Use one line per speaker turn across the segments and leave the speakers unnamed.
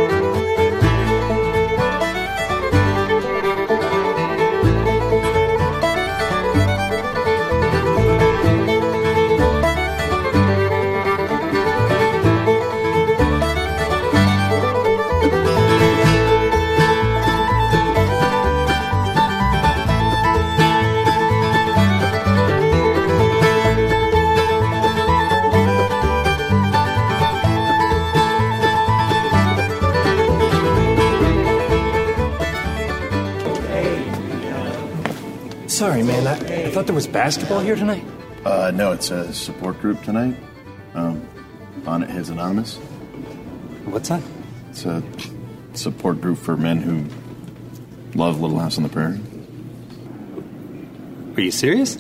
Sorry, man. I thought there was basketball here tonight.
No, it's a support group tonight. Bonnet Heads Anonymous.
What's that?
It's a support group for men who love Little House on the Prairie.
Are you serious?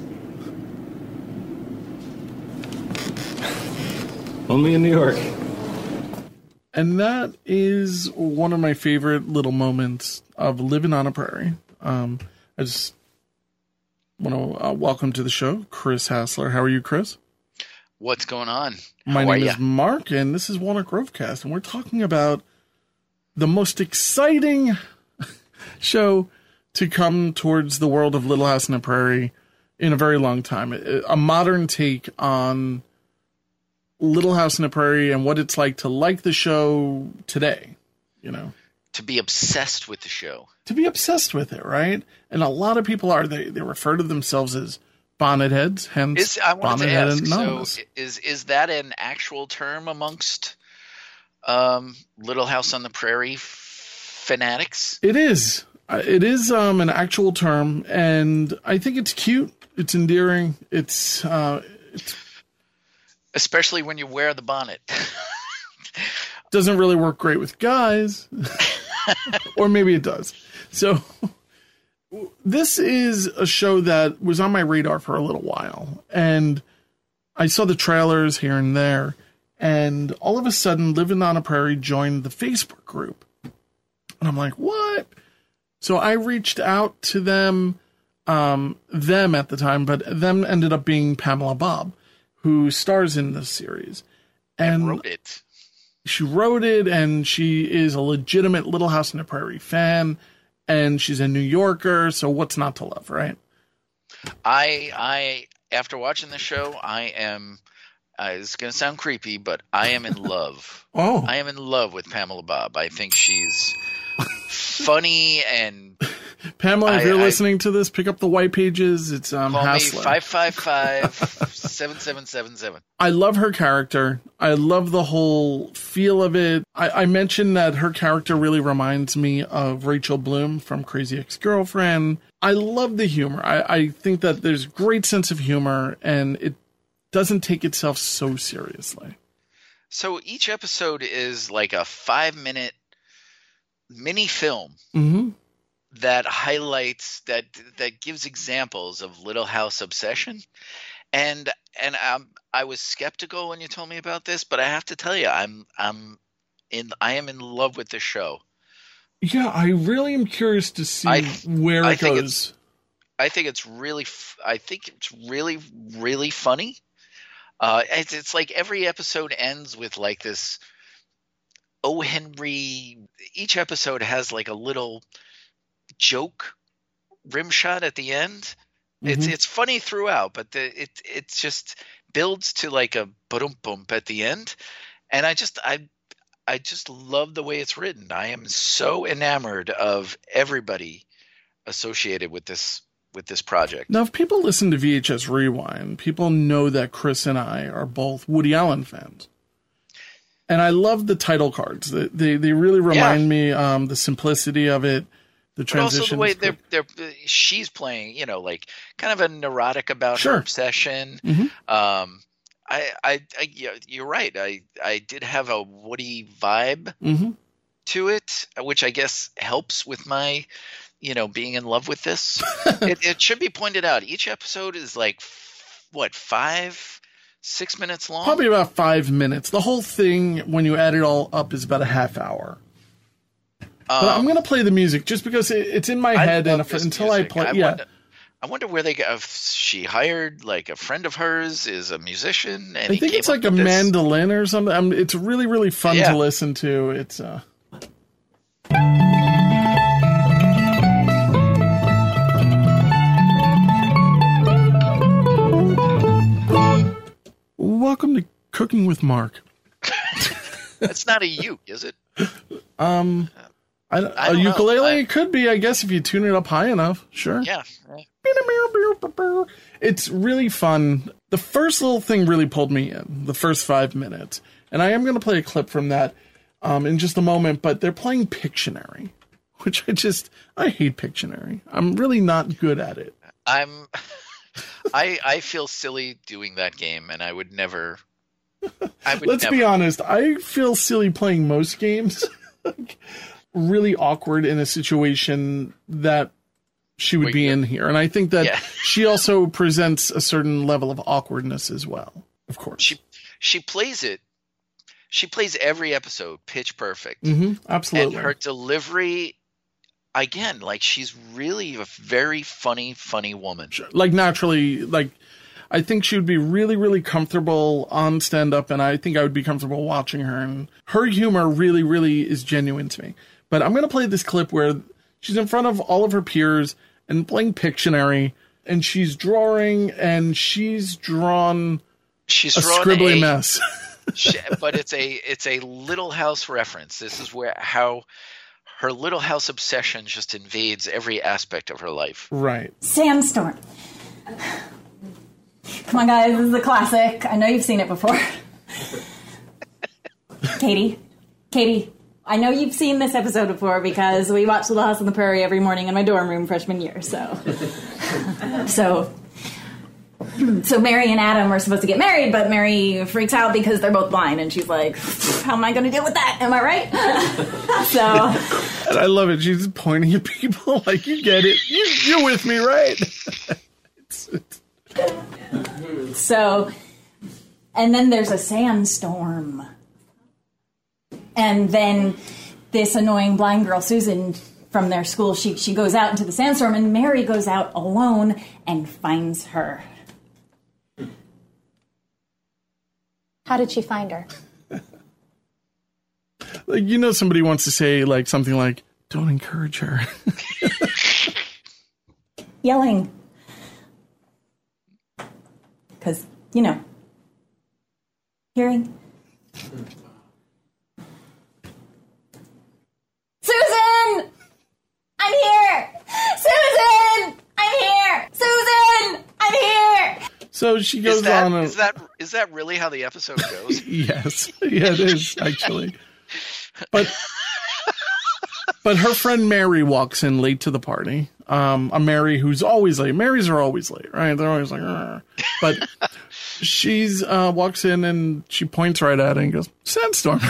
Only in New York.
And that is one of my favorite little moments of living on a prairie. I just want to welcome to the show Chris Hassler. How are you, Chris?
What's going on?
My name is Mark, and this is Walnut Grovecast, and we're talking about the most exciting show to come towards the world of Little House on the Prairie in a very long time. A modern take on Little House on the Prairie and what it's like to like the show today, you know.
To be obsessed with the show.
To be obsessed with it, right? And a lot of people are. They refer to themselves as bonnet heads, hence Bonnet Head Anonymous.
So is that an actual term amongst Little House on the Prairie fanatics?
It is. It is an actual term, and I think it's cute. It's endearing. It's
especially when you wear the bonnet.
Doesn't really work great with guys, or maybe it does. So this is a show that was on my radar for a little while, and I saw the trailers here and there, and all of a sudden Living on a Prairie joined the Facebook group, and I'm like, what? So I reached out to them at the time, but them ended up being Pamela Bob, who stars in this series.
And wrote it.
She wrote it, and she is a legitimate Little House on the Prairie fan, and she's a New Yorker, so what's not to love, right?
I after watching the show, it's going to sound creepy, but I am in love.
Oh.
I am in love with Pamela Bob. I think she's funny and...
Pamela, if you're listening to this, pick up the white pages. It's
call
Hassler.
me 555-7777.
I love her character. I love the whole feel of it. I mentioned that her character really reminds me of Rachel Bloom from Crazy Ex-Girlfriend. I love the humor. I think that there's great sense of humor, and it doesn't take itself so seriously.
So each episode is like a 5-minute mini film.
Mm-hmm.
That highlights that gives examples of Little House obsession, and I was skeptical when you told me about this, but I have to tell you, I am in love with this show.
Yeah, I really am curious to see where it goes.
I think it's really really funny. It's like every episode ends with like this. Oh, Henry! Each episode has like a little joke rim shot at the end. Mm-hmm. It's funny throughout, but it just builds to like a ba-dum-bump at the end, and I just love the way it's written. I am so enamored of everybody associated with this project.
Now, if people listen to VHS Rewind, people know that Chris and I are both Woody Allen fans. And I love the title cards. They really remind me the simplicity of it. The transition,
but also the way she's playing, you know, like kind of a neurotic about her obsession.
Mm-hmm.
You're right. I did have a Woody vibe to it, which I guess helps with my, being in love with this. It should be pointed out. Each episode is like 5-6 minutes long.
Probably about 5 minutes. The whole thing, when you add it all up, is about a half hour. But I'm going to play the music just because it's in my head, and until music. I play,
I wonder where they got. If she hired like a friend of hers is a musician, and
I think it's like a mandolin or something. It's really, really fun to listen to. It's welcome to Cooking with Mark.
It's not a uke, is it?
A ukulele? It could be, I guess, if you tune it up high enough. Sure.
Yeah.
It's really fun. The first little thing really pulled me in, the first 5 minutes. And I am going to play a clip from that in just a moment, but they're playing Pictionary, which I hate Pictionary. I'm really not good at it.
I feel silly doing that game, and I would never.
Let's be honest. I feel silly playing most games. Really awkward in a situation that she would be in here. And I think that she also presents a certain level of awkwardness as well, of course.
She plays it. She plays every episode pitch perfect.
Mm-hmm, absolutely.
And her delivery, again, like she's really a very funny woman.
Like naturally, like I think she would be really, really comfortable on stand-up, and I think I would be comfortable watching her. And her humor really, really is genuine to me. But I'm going to play this clip where she's in front of all of her peers and playing Pictionary, and she's drawing, and she's drawn a scribbly mess.
But it's a Little House reference. This is how her Little House obsession just invades every aspect of her life.
Right.
Sandstorm. Come on, guys. This is a classic. I know you've seen it before. Katie, I know you've seen this episode before because we watched Little House on the Prairie every morning in my dorm room freshman year. So Mary and Adam are supposed to get married, but Mary freaks out because they're both blind, and she's like, how am I going to deal with that? Am I right?
And I love it. She's pointing at people like, you get it. You're with me, right?
So, and then there's a sandstorm. And then this annoying blind girl, Susan, from their school, she goes out into the sandstorm, and Mary goes out alone and finds her.
How did she find her?
Like, somebody wants to say like something like, don't encourage her.
Yelling. Because, hearing. Susan! I'm here! Susan! I'm here! Susan! I'm here!
So she goes on.
Is that really how the episode goes?
Yes. Yeah, it is, actually. But her friend Mary walks in late to the party. A Mary who's always late. Marys are always late, right? They're always like, Arr. But she's walks in and she points right at it and goes, sandstorm.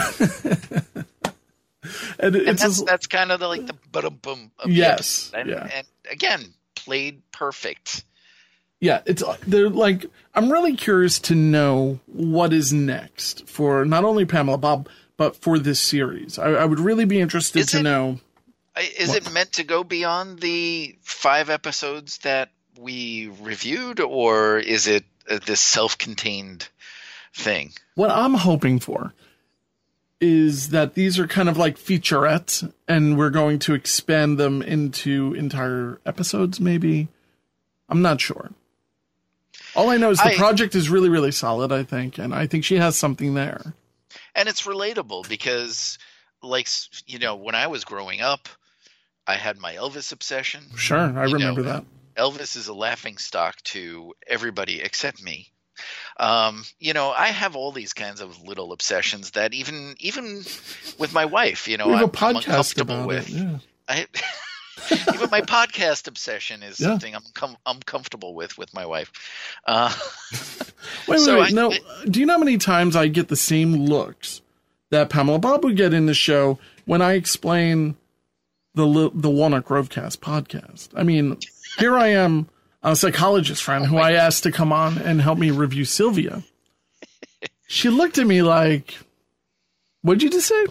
and
that's kind of the boom.
Yes.
And again, played perfect.
Yeah, they're like, I'm really curious to know what is next for not only Pamela Bob, but for this series. I would really be interested to know.
Is it meant to go beyond the 5 episodes that we reviewed, or is it this self-contained thing?
What I'm hoping for is that these are kind of like featurettes, and we're going to expand them into entire episodes, maybe. I'm not sure. All I know is the project is really, really solid, I think, and I think she has something there.
And it's relatable because, when I was growing up, I had my Elvis obsession.
Sure, I remember that.
Elvis is a laughingstock to everybody except me. I have all these kinds of little obsessions that even with my wife,
we have a podcast about it. Yeah.
Even my podcast obsession is something I'm comfortable with my wife.
Wait. No, do you know how many times I get the same looks that Pamela Bob would get in the show when I explain the Walnut Grovecast podcast? I mean, here I am, a psychologist friend who I asked to come on and help me review Sylvia. She looked at me like, what'd you just say?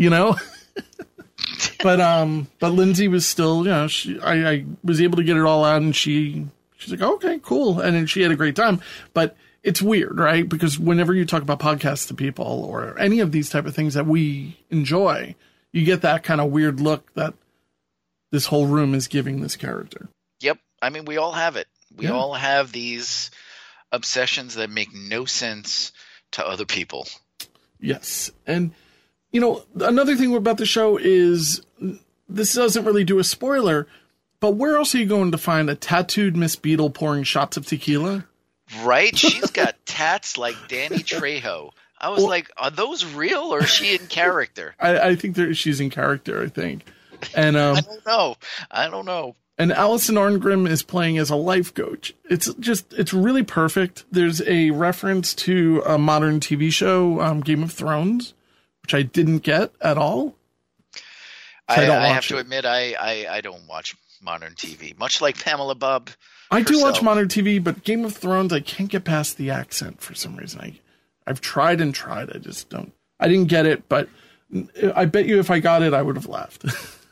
But Lindsay was still, I was able to get it all out, and she's like, okay, cool. And then she had a great time. But it's weird, right? Because whenever you talk about podcasts to people or any of these type of things that we enjoy, you get that kind of weird look that this whole room is giving this character.
Yep. I mean, we all have it. We all have these obsessions that make no sense to other people.
Yes. And, you know, another thing about the show is this doesn't really do a spoiler, but where else are you going to find a tattooed Miss Beadle pouring shots of tequila?
Right? She's got tats like Danny Trejo. I was like, are those real or is she in character?
I think she's in character, I think. And
I don't know.
And Alison Arngrim is playing as a life coach. It's really perfect. There's a reference to a modern TV show, Game of Thrones, which I didn't get at all.
I have to admit, I don't watch modern TV, much like Pamela Bob.
I do watch modern TV, but Game of Thrones, I can't get past the accent for some reason. I've tried and tried. I just don't. I didn't get it, but I bet you if I got it, I would have left.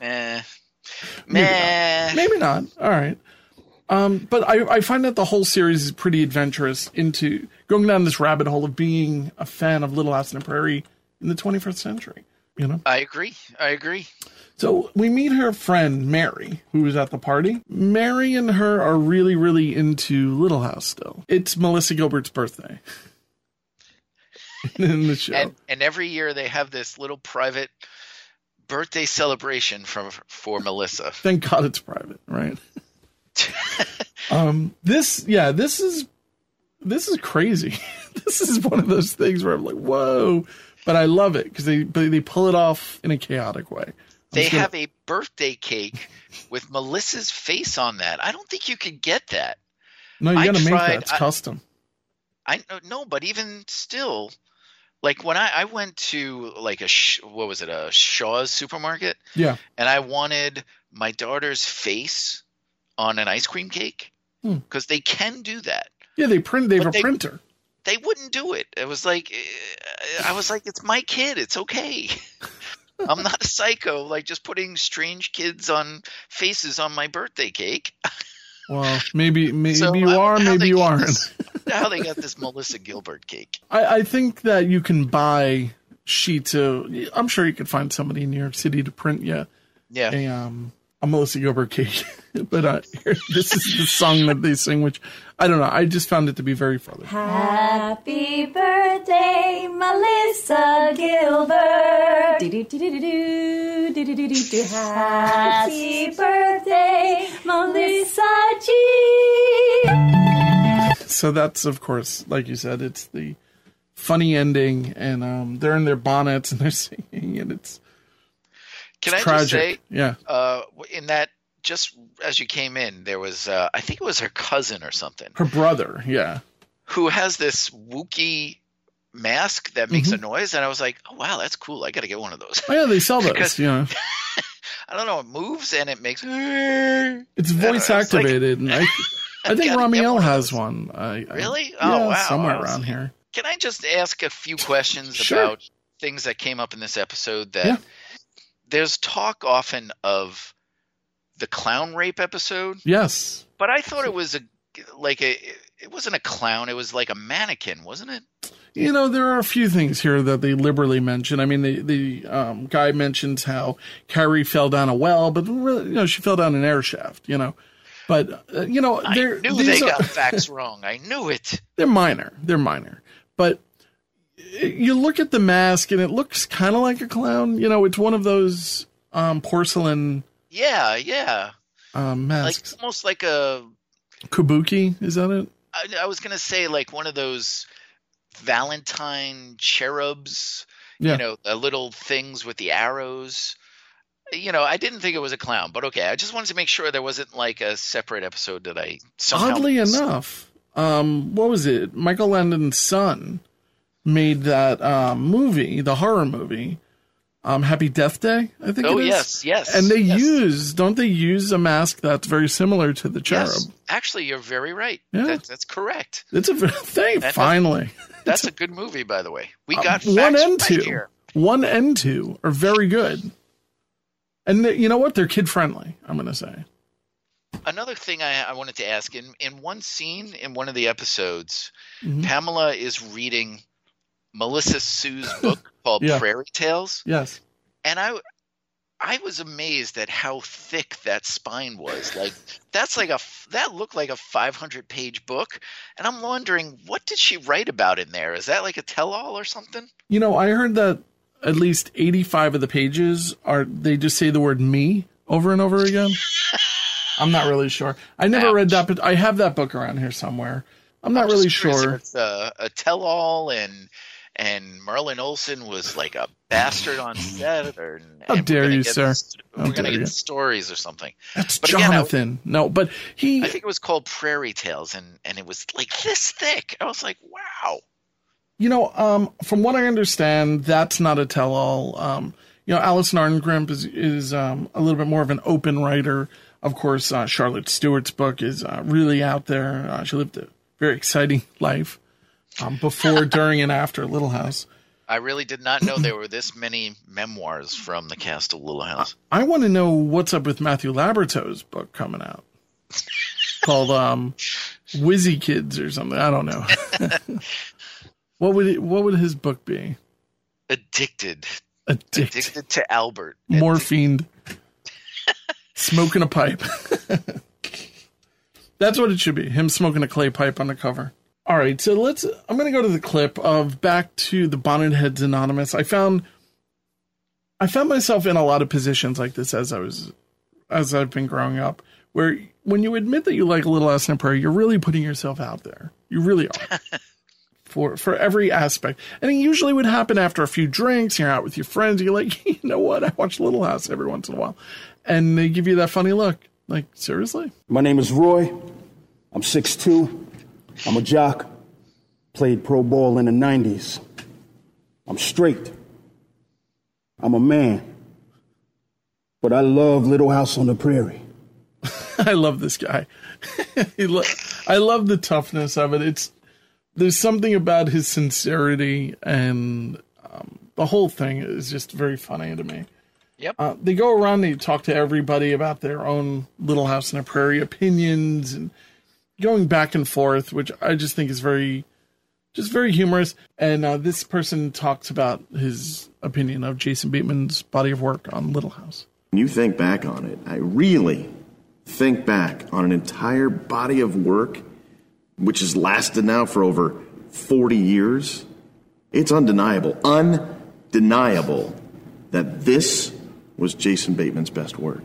Maybe not. All right. But I find that the whole series is pretty adventurous into going down this rabbit hole of being a fan of Little House on the Prairie in the 21st century. You know?
I agree.
So we meet her friend, Mary, who is at the party. Mary and her are really, really into Little House still. It's Melissa Gilbert's birthday. In the show.
And every year they have this little private birthday celebration for Melissa.
Thank God it's private, right? This is crazy. This is one of those things where I'm like, whoa, but I love it because they pull it off in a chaotic way.
They have a birthday cake with Melissa's face on that. I don't think you could get that.
No, you got to make that. It's custom.
I know, but even still, like when I went to like a Shaw's supermarket.
Yeah.
And I wanted my daughter's face on an ice cream cake because they can do that.
Yeah, they have a printer.
They wouldn't do it. It was like, I was like, it's my kid. It's okay. I'm not a psycho, like just putting strange kids on faces on my birthday cake.
Well, maybe you are, maybe you aren't.
How they got this Melissa Gilbert cake?
I think that you can buy sheets of. I'm sure you could find somebody in New York City to print you.
Yeah.
A Melissa Gilbert cake. But this is the song that they sing, which I don't know. I just found it to be very funny.
Happy birthday, Melissa Gilbert. Happy birthday, Melissa G.
So that's, of course, like you said, it's the funny ending, and they're in their bonnets and they're singing, and it's tragic.
Just say,
yeah.
In that, just as you came in, there was, I think it was her cousin or something.
Her brother, yeah.
Who has this Wookiee mask that makes a noise, and I was like, oh, wow, that's cool. I got to get one of those.
Oh, yeah, they sell those,
because,
yeah.
I don't know, it moves, and it makes...
It's voice activated, and I think Ramiel has one.
Really?
Oh, wow. Somewhere around here.
Can I just ask a few questions
Sure.
about things that came up in this episode? That there's talk often of the clown rape episode.
Yes.
But I thought it was it wasn't a clown. It was like a mannequin, wasn't it?
You know, there are a few things here that they liberally mention. I mean, the guy mentions how Carrie fell down a well, but really, she fell down an air shaft, But,
I knew they got facts wrong. I knew it.
They're minor. But you look at the mask, and it looks kind of like a clown. It's one of those porcelain
Yeah.
masks.
Like, almost like a...
Kabuki, is that it?
I was going to say like one of those Valentine cherubs, the little things with the arrows. I didn't think it was a clown, but okay. I just wanted to make sure there wasn't like a separate episode that I somehow... Oddly
enough, what was it? Michael Landon's son made that movie, the horror movie, Happy Death Day, I think it is.
Yes.
And don't they use a mask that's very similar to the cherub?
Yes. Actually, you're very right.
Yeah.
That's correct.
It's a thing, finally.
That's a good movie, by the way. We got
one and
facts
two.
Right here.
1 and 2 are very good. And you know what? They're kid-friendly, I'm going to say.
Another thing I wanted to ask, in one scene in one of the episodes, Pamela is reading Melissa Sue's book called Prairie Tales.
Yes.
And I was amazed at how thick that spine was. Like that looked like a 500-page book, and I'm wondering, what did she write about in there? Is that like a tell-all or something?
You know, I heard that at least 85 of the pages they just say the word "me" over and over again. I'm not really sure. I never read that, but I have that book around here somewhere. I'm not really sure.
It's a tell-all, and Merlin Olsen was like a bastard on set.
How dare you, sir?
We're going to get stories or something.
That's
but
Jonathan.
Again,
no, but
I think it was called Prairie Tales, and it was like this thick. I was like, wow.
You know, from what I understand, that's not a tell-all. You know, Alison Arngrimp is a little bit more of an open writer. Of course, Charlotte Stewart's book is really out there. She lived a very exciting life before, during, and after Little House.
I really did not know there were this many memoirs from the cast of Little House.
I want to know what's up with Matthew Laborato's book coming out called Whizzy Kids or something. I don't know. What would his book be?
Addicted to Albert.
Morphine. Smoking a pipe. That's what it should be. Him smoking a clay pipe on the cover. All right, so I'm going to go to the clip of back to the Bonnet Heads Anonymous. I found myself in a lot of positions like this as I've been growing up, where when you admit that you like Little House on the Prairie, you're really putting yourself out there. You really are. For every aspect. And it usually would happen after a few drinks, you're out with your friends, you're like, you know what, I watch Little House every once in a while. And they give you that funny look. Like, seriously?
My name is Roy. I'm 6'2". I'm a jock. Played pro ball in the 90s. I'm straight. I'm a man. But I love Little House on the Prairie.
I love this guy. I love the toughness of it. There's something about his sincerity, and the whole thing is just very funny to me.
Yep.
They go around, they talk to everybody about their own Little House on the Prairie opinions and going back and forth, which I just think is very humorous. And this person talks about his opinion of Jason Bateman's body of work on Little House.
When you think back on it, I really think back on an entire body of work which has lasted now for over 40 years. It's undeniable that this was Jason Bateman's best work.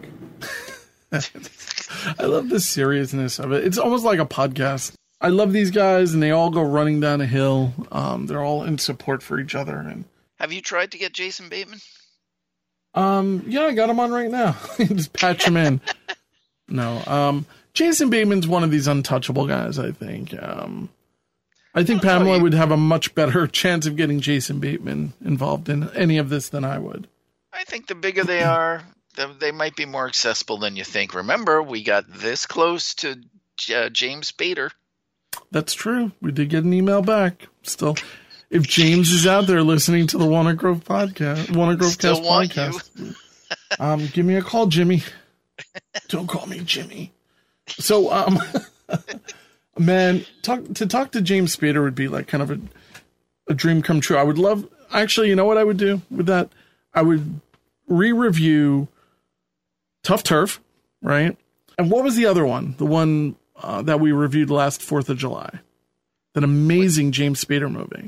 I love the seriousness of it. It's almost like a podcast. I love these guys, and they all go running down a hill. They're all in support for each other. And
have you tried to get Jason Bateman?
Yeah, I got him on right now. Just patch him in. No, Jason Bateman's one of these untouchable guys, I think. I think Pamela would have a much better chance of getting Jason Bateman involved in any of this than I would.
I think the bigger they are, they might be more accessible than you think. Remember, we got this close to James Spader.
That's true. We did get an email back. Still, if James is out there listening to the Warner Grove podcast, Warner Grove Cast podcast, give me a call, Jimmy. Don't call me Jimmy. So, man, talk to James Spader would be like kind of a dream come true. I would love, actually, you know what I would do with that? I would re-review Tough Turf, right? And what was the other one? The one that we reviewed last 4th of July. That amazing James Spader movie.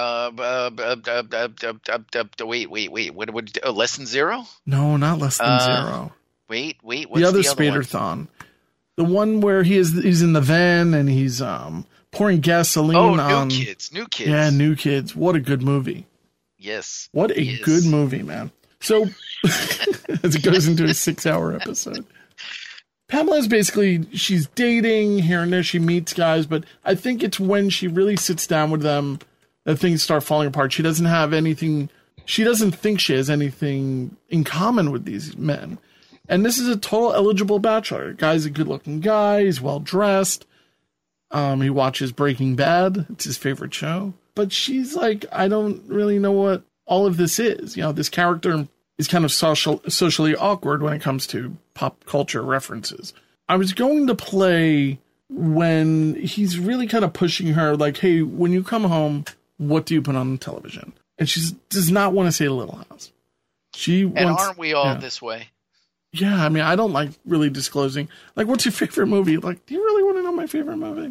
Wait. What? Less Than Zero?
No, not Less Than Zero.
Wait. What's
the other Spader-thon? The one where he's in the van and he's pouring gasoline on.
New Kids.
Yeah, New Kids. What a good movie.
Yes.
What a good movie, man. So, as it goes into a 6-hour episode. Pamela's basically, she's dating here and there. She meets guys, but I think it's when she really sits down with them that things start falling apart. She doesn't think she has anything in common with these men. And this is a total eligible bachelor. Guy's a good-looking guy. He's well-dressed. He watches Breaking Bad. It's his favorite show. But she's like, I don't really know what all of this is. You know, this character is kind of socially awkward when it comes to pop culture references. I was going to play when he's really kind of pushing her, like, hey, when you come home, what do you put on television? And she does not want to say Little House.
And aren't we all this way?
Yeah, I mean, I don't like really disclosing. Like, what's your favorite movie? Like, do you really want to know my favorite movie?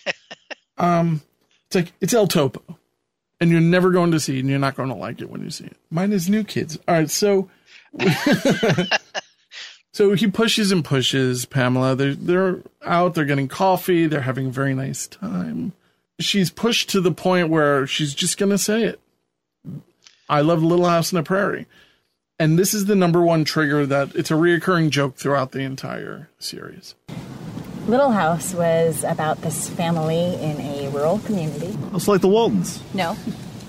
It's like, it's El Topo. And you're never going to see it, and you're not going to like it when you see it. Mine is New Kids. All right, so... So he pushes and pushes Pamela. They're out, they're getting coffee, they're having a very nice time. She's pushed to the point where she's just going to say it. I love Little House on the Prairie. And this is the number one trigger that it's a reoccurring joke throughout the entire series.
Little House was about this family in a rural community.
It's like the Waltons.
No,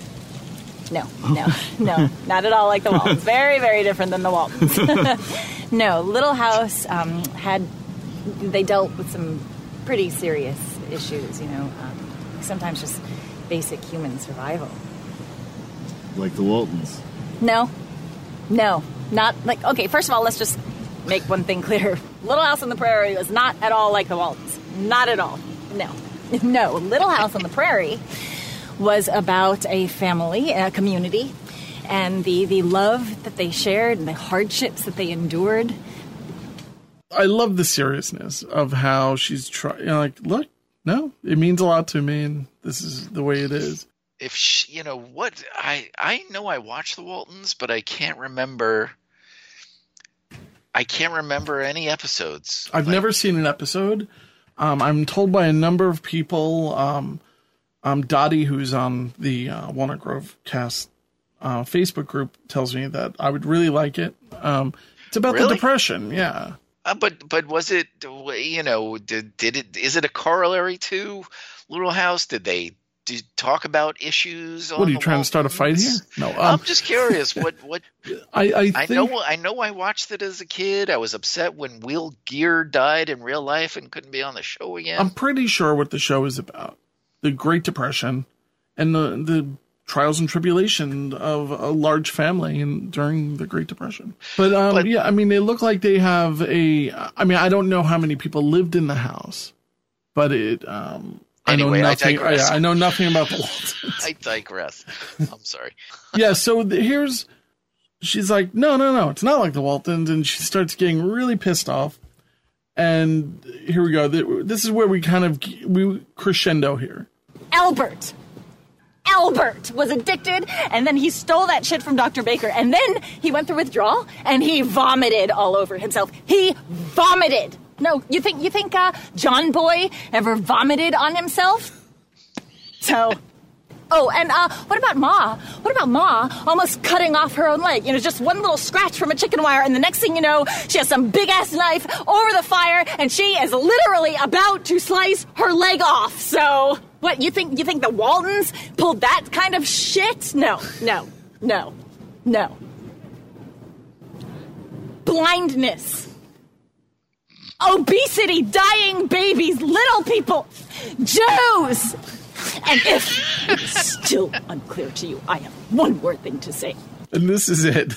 not at all like the Waltons. Very, very different than the Waltons. No, Little House they dealt with some pretty serious issues, sometimes just basic human survival.
Like the Waltons.
No, not like, okay, first of all, let's just make one thing clear. Little House on the Prairie was not at all like the Waltons. Not at all. No, Little House on the Prairie was about a family, a community, and the love that they shared and the hardships that they endured.
I love the seriousness of how she's trying, look, no, it means a lot to me, and this is the way it is.
If she, what, I know I watched the Waltons, but I can't remember any episodes.
I've never seen an episode. I'm told by a number of people, Dottie, who's on the Walnut Grove Cast Facebook group, tells me that I would really like it. It's about the Depression, yeah.
But was it, is it a corollary to Little House? Did they talk about issues?
What are you trying to start a fight here? No,
I'm just curious. What
I
know. I watched it as a kid. I was upset when Will Geer died in real life and couldn't be on the show again.
I'm pretty sure what the show is about: the Great Depression and the trials and tribulation of a large family during the Great Depression. But yeah, I mean, they look like they have I don't know how many people lived in the house, but it.
Anyway,
I know nothing about the Waltons.
I digress. I'm sorry.
Yeah, so she's like, no, it's not like the Waltons, and she starts getting really pissed off. And here we go. This is where we crescendo here.
Albert was addicted, and then he stole that shit from Dr. Baker, and then he went through withdrawal, and he vomited all over himself. He vomited. No, you think John Boy ever vomited on himself? So, and what about Ma? What about Ma almost cutting off her own leg? Just one little scratch from a chicken wire, and the next thing you know, she has some big-ass knife over the fire, and she is literally about to slice her leg off. So, what, you think the Waltons pulled that kind of shit? No. Blindness. Obesity, dying babies, little people, Jews! And if it's still unclear to you, I have one more thing to say.
And this is it.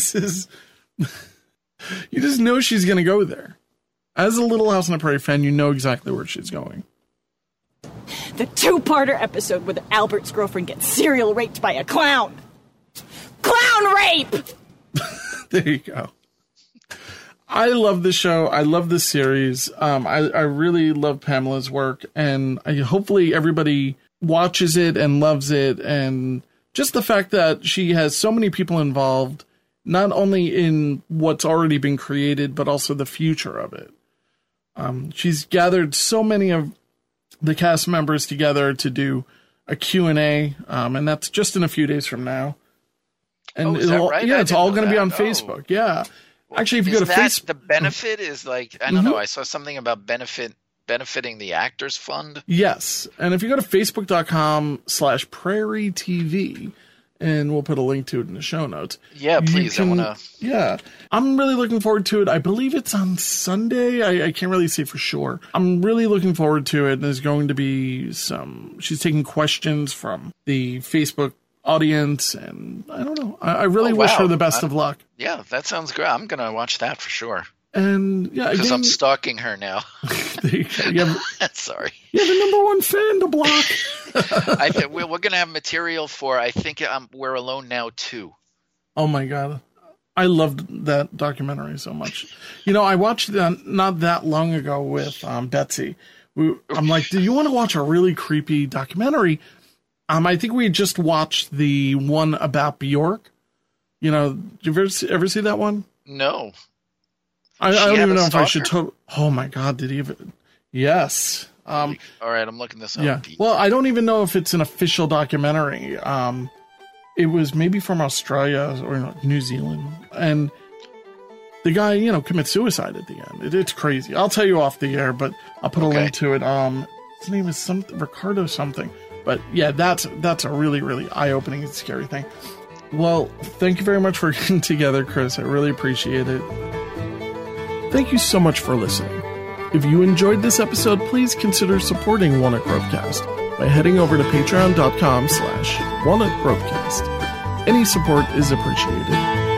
You just know she's going to go there. As a Little House on the Prairie fan, you know exactly where she's going.
The two-parter episode where Albert's girlfriend gets serial raped by a clown. Clown rape!
There you go. I love the show. I love the series. I really love Pamela's work, and hopefully everybody watches it and loves it. And just the fact that she has so many people involved, not only in what's already been created, but also the future of it. She's gathered so many of the cast members together to do a Q&A, and that's just in a few days from now. And
is that right?
Yeah, it's all going to be on Facebook. Yeah. Actually, if you go to Facebook,
the benefit is like, I don't know. I saw something about benefiting the Actors Fund.
Yes. And if you go to facebook.com/Prairie TV, and we'll put a link to it in the show notes.
Yeah, please.
Yeah. I'm really looking forward to it. I believe it's on Sunday. I can't really say for sure. I'm really looking forward to it. There's going to be she's taking questions from the Facebook audience, and I don't know. I really wish her the best of luck.
Yeah, that sounds great. I'm going to watch that for sure.
And yeah,
because I'm stalking her now.
There you go.
Sorry.
You're the number one fan to block.
I think we're going to have material for, I think, We're Alone Now 2.
Oh my God. I loved that documentary so much. I watched that not that long ago with Betsy. I'm like, do you want to watch a really creepy documentary? I think we just watched the one about Bjork. Did you ever see that one?
No.
I don't even know if I should. Oh my God! Did he even? Yes.
All right, I'm looking this up.
Yeah. Well, I don't even know if it's an official documentary. It was maybe from Australia or New Zealand, and the guy, commits suicide at the end. It's crazy. I'll tell you off the air, but I'll put a link to it. His name is Ricardo something. But yeah, that's a really, really eye-opening and scary thing. Well, thank you very much for getting together, Chris. I really appreciate it. Thank you so much for listening. If you enjoyed this episode, please consider supporting One Up Gropecast by heading over to patreon.com/OneUpGropecast. Any support is appreciated.